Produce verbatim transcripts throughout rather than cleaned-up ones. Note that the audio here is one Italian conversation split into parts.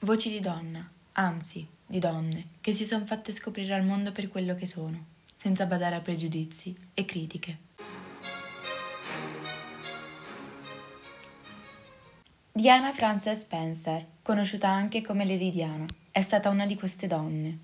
Voci di donna, anzi, di donne, che si sono fatte scoprire al mondo per quello che sono, senza badare a pregiudizi e critiche. Diana Frances Spencer, conosciuta anche come Lady Diana, è stata una di queste donne.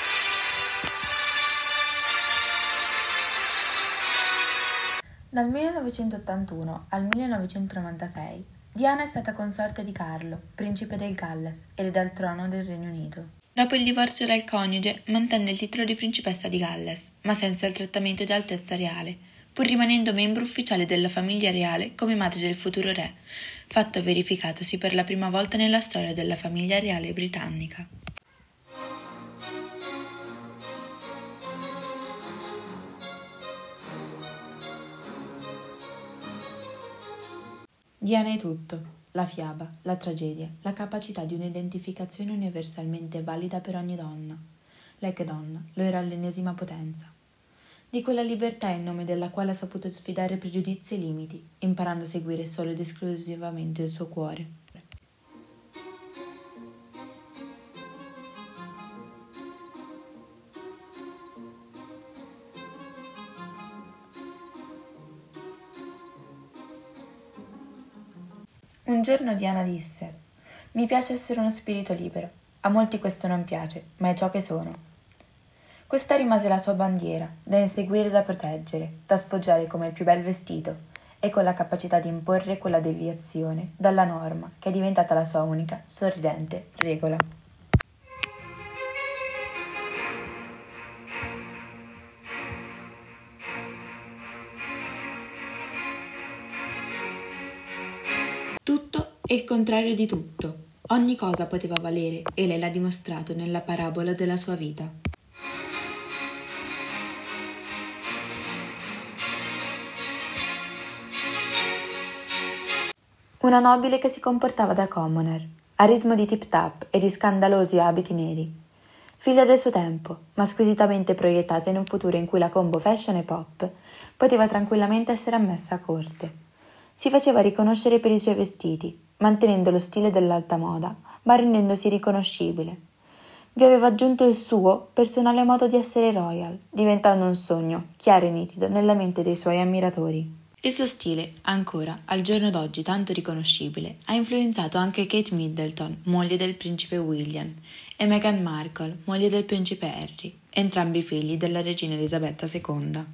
Dal millenovecentottantuno al millenovecentonovantasei, Diana è stata consorte di Carlo, principe del Galles, erede al trono del Regno Unito. Dopo il divorzio dal coniuge, mantenne il titolo di principessa di Galles, ma senza il trattamento di altezza reale, pur rimanendo membro ufficiale della famiglia reale come madre del futuro re, fatto verificatosi per la prima volta nella storia della famiglia reale britannica. Diana è tutto, la fiaba, la tragedia, la capacità di un'identificazione universalmente valida per ogni donna. Lei che donna lo era all'ennesima potenza. Di quella libertà in nome della quale ha saputo sfidare pregiudizi e limiti, imparando a seguire solo ed esclusivamente il suo cuore. Un giorno Diana disse: «Mi piace essere uno spirito libero. A molti questo non piace, ma è ciò che sono». Questa rimase la sua bandiera, da inseguire e da proteggere, da sfoggiare come il più bel vestito, e con la capacità di imporre quella deviazione dalla norma che è diventata la sua unica, sorridente regola. Tutto è il contrario di tutto. Ogni cosa poteva valere e lei l'ha dimostrato nella parabola della sua vita. Una nobile che si comportava da commoner, a ritmo di tip-tap e di scandalosi abiti neri. Figlia del suo tempo, ma squisitamente proiettata in un futuro in cui la combo fashion e pop poteva tranquillamente essere ammessa a corte. Si faceva riconoscere per i suoi vestiti, mantenendo lo stile dell'alta moda, ma rendendosi riconoscibile. Vi aveva aggiunto il suo personale modo di essere royal, diventando un sogno chiaro e nitido nella mente dei suoi ammiratori. Il suo stile, ancora, al giorno d'oggi tanto riconoscibile, ha influenzato anche Kate Middleton, moglie del principe William, e Meghan Markle, moglie del principe Harry, entrambi figli della regina Elisabetta seconda.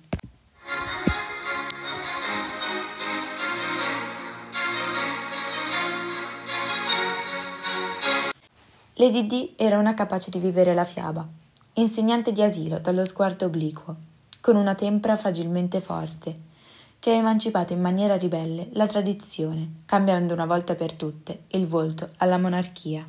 Lady Di era una capace di vivere la fiaba, insegnante di asilo dallo sguardo obliquo, con una tempra fragilmente forte, che ha emancipato in maniera ribelle la tradizione, cambiando una volta per tutte il volto alla monarchia.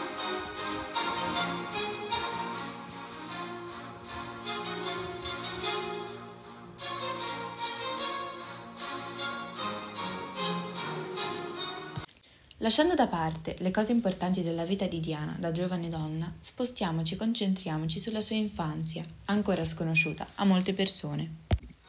Lasciando da parte le cose importanti della vita di Diana da giovane donna, spostiamoci e concentriamoci sulla sua infanzia, ancora sconosciuta a molte persone.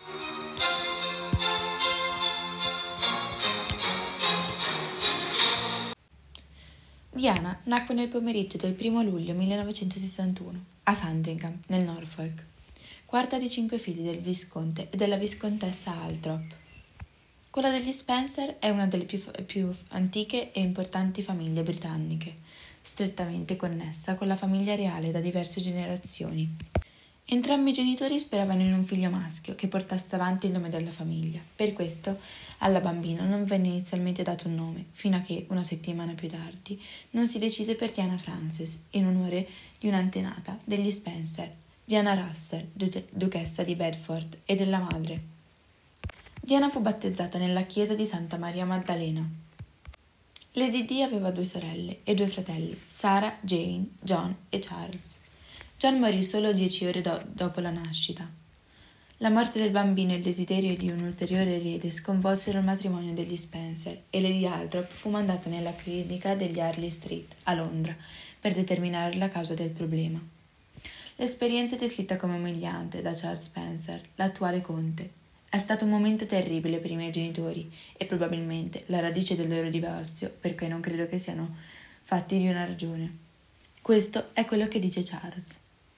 Diana nacque nel pomeriggio del primo luglio millenovecentosessantuno a Sandringham, nel Norfolk, quarta di cinque figli del visconte e della viscontessa Althorp. Quella degli Spencer è una delle più, più antiche e importanti famiglie britanniche, strettamente connessa con la famiglia reale da diverse generazioni. Entrambi i genitori speravano in un figlio maschio che portasse avanti il nome della famiglia. Per questo alla bambina non venne inizialmente dato un nome, fino a che, una settimana più tardi, non si decise per Diana Frances, in onore di un'antenata degli Spencer, Diana Russell, duchessa di Bedford, e della madre. Diana fu battezzata nella chiesa di Santa Maria Maddalena. Lady Di aveva due sorelle e due fratelli, Sarah, Jane, John e Charles. John morì solo dieci ore do- dopo la nascita. La morte del bambino e il desiderio di un ulteriore erede sconvolsero il matrimonio degli Spencer e Lady Althorp fu mandata nella clinica degli Harley Street, a Londra, per determinare la causa del problema. L'esperienza è descritta come umiliante da Charles Spencer, l'attuale conte. È stato un momento terribile per i miei genitori e probabilmente la radice del loro divorzio, perché non credo che siano fatti di una ragione. Questo è quello che dice Charles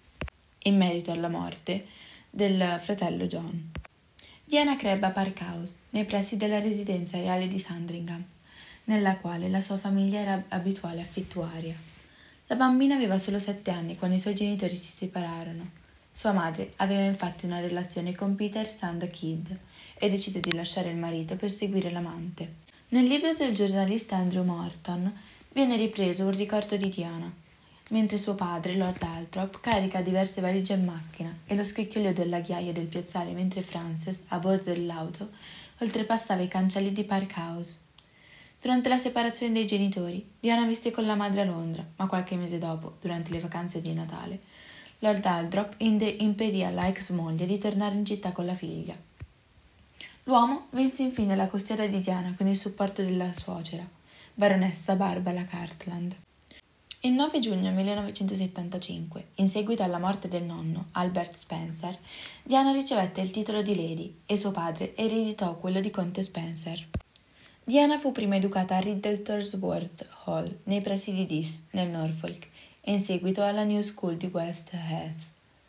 in merito alla morte del fratello John. Diana crebbe a Park House, nei pressi della residenza reale di Sandringham, nella quale la sua famiglia era abituale affettuaria. La bambina aveva solo sette anni quando i suoi genitori si separarono. Sua madre aveva infatti una relazione con Peter Sand Kidd e decise di lasciare il marito per seguire l'amante. Nel libro del giornalista Andrew Morton viene ripreso un ricordo di Diana, mentre suo padre, Lord Althorp, carica diverse valigie in macchina e lo scricchiolio della ghiaia del piazzale mentre Frances, a bordo dell'auto, oltrepassava i cancelli di Park House. Durante la separazione dei genitori, Diana visse con la madre a Londra, ma qualche mese dopo, durante le vacanze di Natale, Lord Althorp impedì alla ex moglie di tornare in città con la figlia. L'uomo vinse infine la custodia di Diana con il supporto della suocera, baronessa Barbara Cartland. Il nove giugno millenovecentosettantacinque, in seguito alla morte del nonno, Albert Spencer, Diana ricevette il titolo di Lady e suo padre ereditò quello di Conte Spencer. Diana fu prima educata a Riddlesworth Hall, nei pressi di Diss, nel Norfolk, e in seguito alla New School di West Heath,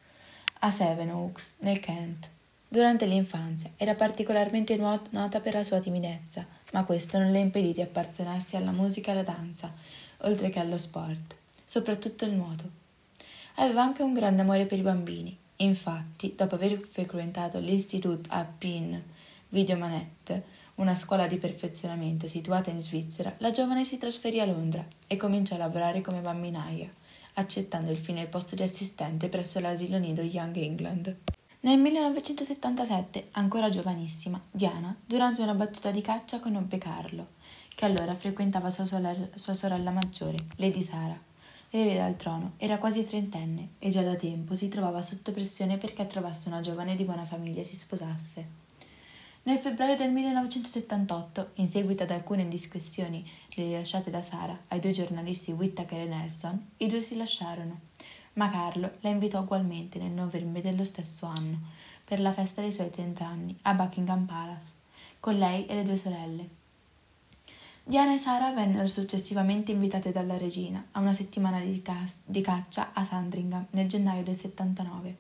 a Sevenoaks, nel Kent. Durante l'infanzia era particolarmente nota per la sua timidezza, ma questo non le impedì di appassionarsi alla musica e alla danza, oltre che allo sport, soprattutto il nuoto. Aveva anche un grande amore per i bambini. Infatti, dopo aver frequentato l'Institut à Pin Videomanette, una scuola di perfezionamento situata in Svizzera, la giovane si trasferì a Londra e cominciò a lavorare come bambinaia, accettando infine il posto di assistente presso l'asilo nido Young England. Nel millenovecentosettantasette, ancora giovanissima, Diana, durante una battuta di caccia, conobbe Carlo, che allora frequentava sua sorella, sua sorella maggiore, Lady Sara. L'erede al trono era quasi trentenne e già da tempo si trovava sotto pressione perché trovasse una giovane di buona famiglia e si sposasse. Nel febbraio del millenovecentosettantotto, in seguito ad alcune indiscrezioni rilasciate da Sara ai due giornalisti Whittaker e Nelson, i due si lasciarono, ma Carlo la invitò ugualmente nel novembre dello stesso anno per la festa dei suoi trent'anni a Buckingham Palace, con lei e le due sorelle. Diana e Sara vennero successivamente invitate dalla regina a una settimana di, ca- di caccia a Sandringham nel gennaio del settantanove.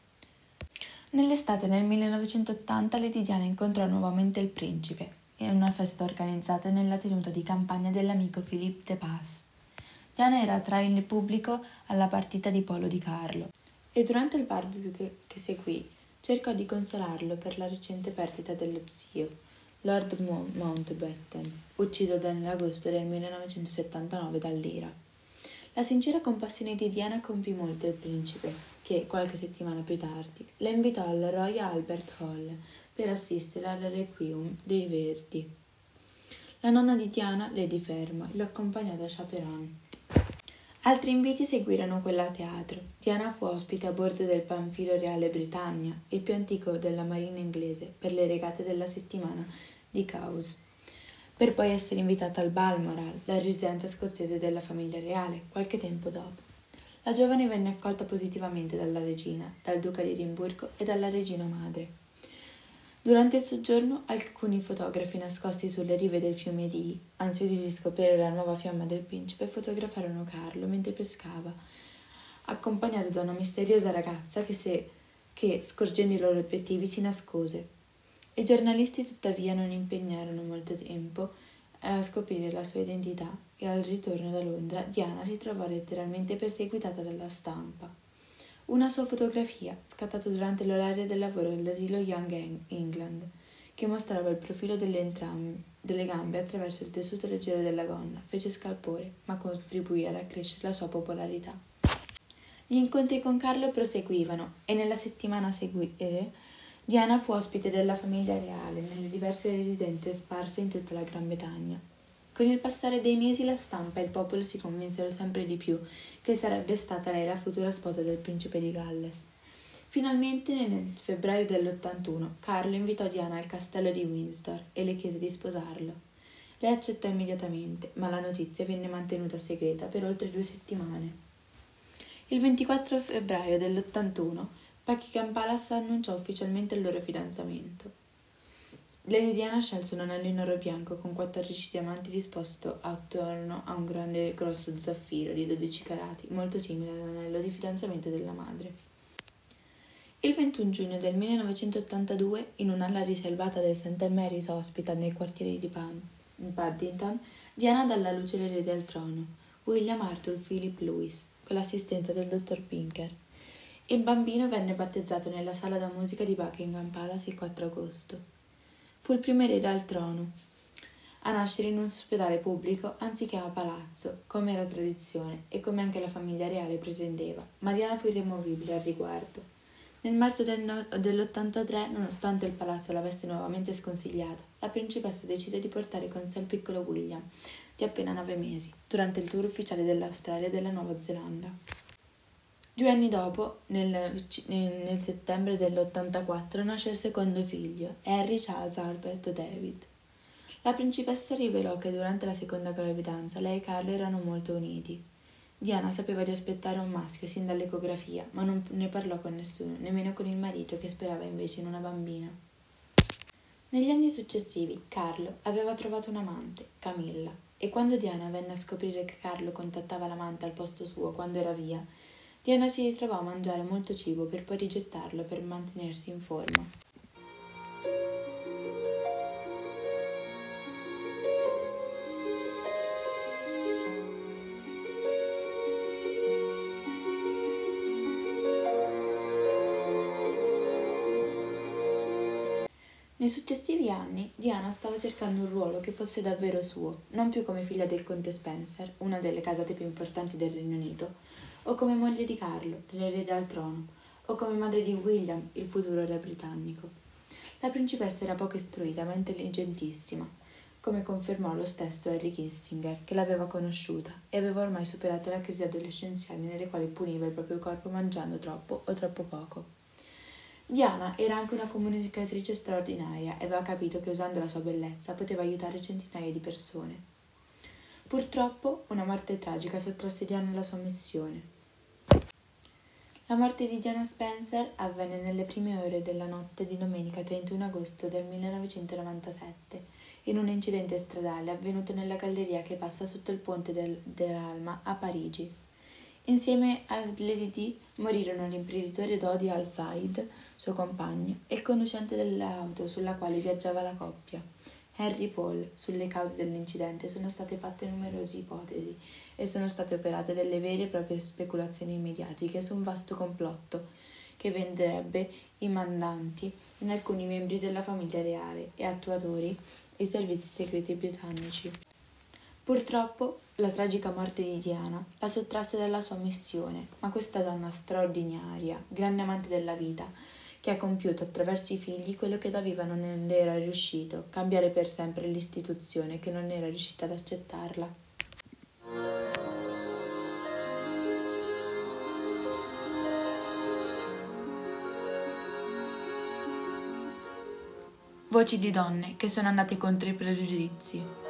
Nell'estate del millenovecentottanta Lady Diana incontrò nuovamente il principe in una festa organizzata nella tenuta di campagna dell'amico Philippe de Pass. Diana era tra il pubblico alla partita di polo di Carlo e durante il barbecue che, che seguì cercò di consolarlo per la recente perdita dello zio, Lord Mountbatten, ucciso nell'agosto del millenovecentosettantanove dall'Ira. La sincera compassione di Diana compì molto il principe, che, qualche settimana più tardi, la invitò al Royal Albert Hall per assistere al Requiem dei Verdi. La nonna di Diana, Lady Fermor, lo accompagnò da chaperon. Altri inviti seguirono quella a teatro. Diana fu ospite a bordo del Panfilo Reale Britannia, il più antico della marina inglese, per le regate della settimana di Cowes, per poi essere invitata al Balmoral, la residenza scozzese della famiglia reale, qualche tempo dopo. La giovane venne accolta positivamente dalla regina, dal duca di Edimburgo e dalla regina madre. Durante il soggiorno, alcuni fotografi nascosti sulle rive del fiume Dee, ansiosi di scoprire la nuova fiamma del principe, fotografarono Carlo mentre pescava, accompagnato da una misteriosa ragazza che, se, che scorgendo i loro obiettivi, si nascose. I giornalisti tuttavia non impegnarono molto tempo a scoprire la sua identità e al ritorno da Londra Diana si trovò letteralmente perseguitata dalla stampa. Una sua fotografia, scattata durante l'orario del lavoro dell'asilo Young England, che mostrava il profilo delle, entram- delle gambe attraverso il tessuto leggero della gonna, fece scalpore, ma contribuì ad accrescere la sua popolarità. Gli incontri con Carlo proseguivano e nella settimana seguente Diana fu ospite della famiglia reale nelle diverse residenze sparse in tutta la Gran Bretagna. Con il passare dei mesi la stampa e il popolo si convinsero sempre di più che sarebbe stata lei la futura sposa del principe di Galles. Finalmente, nel febbraio dell'ottantuno, Carlo invitò Diana al castello di Windsor e le chiese di sposarlo. Lei accettò immediatamente, ma la notizia venne mantenuta segreta per oltre due settimane. Il ventiquattro febbraio dell'ottantuno Buckingham Palace annunciò ufficialmente il loro fidanzamento. Lady Diana scelse un anello in oro bianco con quattordici diamanti disposto attorno a un grande grosso zaffiro di dodici carati, molto simile all'anello di fidanzamento della madre. Il ventuno giugno del millenovecentottantadue, in un'ala riservata del Saint Mary's Hospital nel quartiere di Pan- Paddington, Diana dà alla luce l'erede al trono, William Arthur Philip Lewis, con l'assistenza del dottor Pinker. Il bambino venne battezzato nella sala da musica di Buckingham Palace il quattro agosto. Fu il primo erede al trono a nascere in un ospedale pubblico anziché a palazzo, come era tradizione e come anche la famiglia reale pretendeva, ma Diana fu irremovibile al riguardo. Nel marzo del no- dell'ottantatré, nonostante il palazzo l'avesse nuovamente sconsigliata, la principessa decise di portare con sé il piccolo William, di appena nove mesi, durante il tour ufficiale dell'Australia e della Nuova Zelanda. Due anni dopo, nel, nel settembre dell'ottantaquattro, nasce il secondo figlio, Henry Charles Albert David. La principessa rivelò che durante la seconda gravidanza lei e Carlo erano molto uniti. Diana sapeva di aspettare un maschio sin dall'ecografia, ma non ne parlò con nessuno, nemmeno con il marito che sperava invece in una bambina. Negli anni successivi, Carlo aveva trovato un'amante, Camilla, e quando Diana venne a scoprire che Carlo contattava l'amante al posto suo quando era via, Diana si ritrovò a mangiare molto cibo per poi rigettarlo per mantenersi in forma. Nei successivi anni, Diana stava cercando un ruolo che fosse davvero suo, non più come figlia del conte Spencer, una delle casate più importanti del Regno Unito, o come moglie di Carlo, l'erede al trono, o come madre di William, il futuro re britannico. La principessa era poco istruita, ma intelligentissima, come confermò lo stesso Henry Kissinger, che l'aveva conosciuta e aveva ormai superato la crisi adolescenziale nelle quali puniva il proprio corpo mangiando troppo o troppo poco. Diana era anche una comunicatrice straordinaria e aveva capito che usando la sua bellezza poteva aiutare centinaia di persone. Purtroppo, una morte tragica sottrasse Diana alla sua missione. La morte di Diana Spencer avvenne nelle prime ore della notte di domenica trentuno agosto del millenovecentonovantasette, in un incidente stradale avvenuto nella galleria che passa sotto il ponte del, dell'Alma a Parigi. Insieme a Lady Di morirono l'imprenditore Dodi Al-Fayed, suo compagno, e il conducente dell'auto sulla quale viaggiava la coppia, Henry Paul. Sulle cause dell'incidente sono state fatte numerose ipotesi e sono state operate delle vere e proprie speculazioni mediatiche su un vasto complotto che vedrebbe i mandanti in alcuni membri della famiglia reale e attuatori e servizi segreti britannici. Purtroppo, la tragica morte di Diana la sottrasse dalla sua missione, ma questa donna straordinaria, grande amante della vita, che ha compiuto attraverso i figli quello che da viva non le era riuscito, cambiare per sempre l'istituzione che non era riuscita ad accettarla. Voci di donne che sono andate contro i pregiudizi.